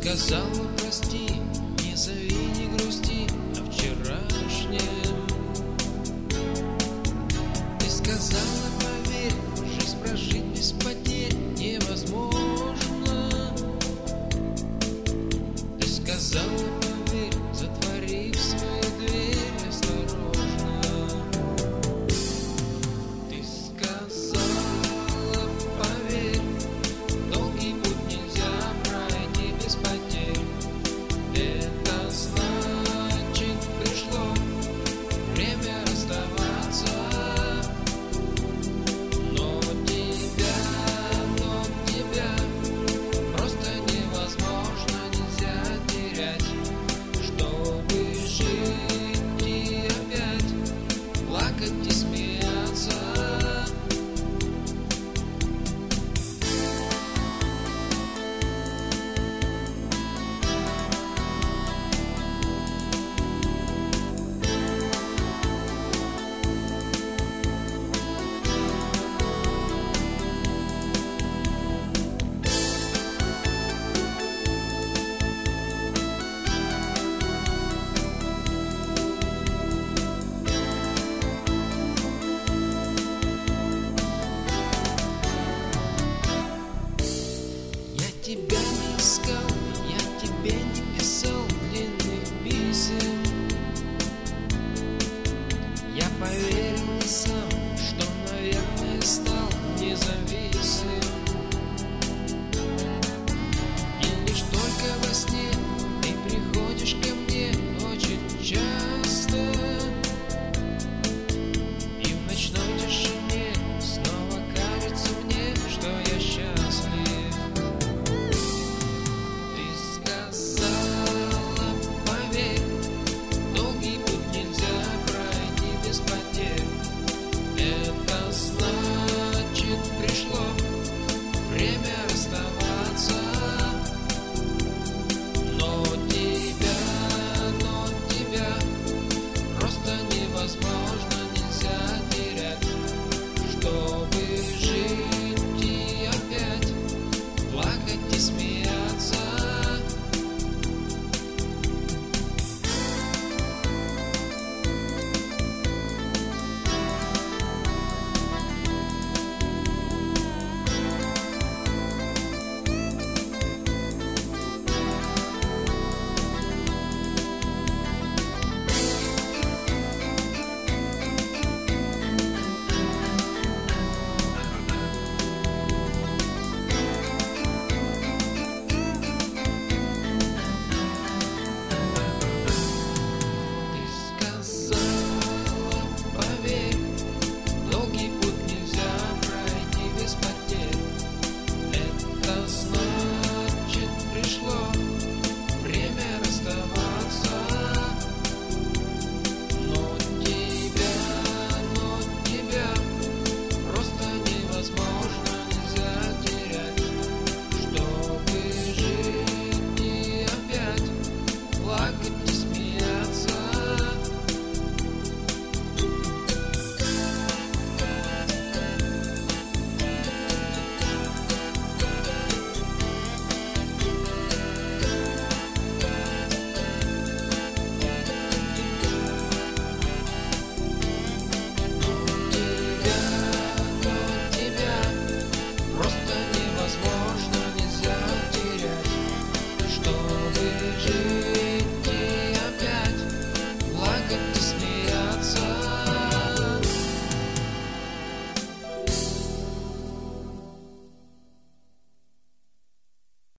сказала прости, не зови, не грусти о вчерашнем. Ты сказала поверь, жизнь прожить без потерь невозможно. Ты сказала поверь, затворив свою дверь осторожно. Ты сказала поверь, долгий путь нельзя пройти без потерь. Это значит пришло время расставаться. Но тебя просто невозможно, нельзя терять. Чтобы жить и опять плакать и смеяться. Я тебя не искал, я тебе не писал длинных писем. Я поверил и сам, что, наверное, стал независим. И лишь только во сне ты приходишь ко мне очень часто. И в ночной тишине снова кажется мне, что я счастлив. Ты сказала поверь, долгий путь нельзя пройти без потерь. Это значит пришло время расставаться. Но тебя просто невозможно, нельзя терять. Чтобы жить и опять плакать и смеяться.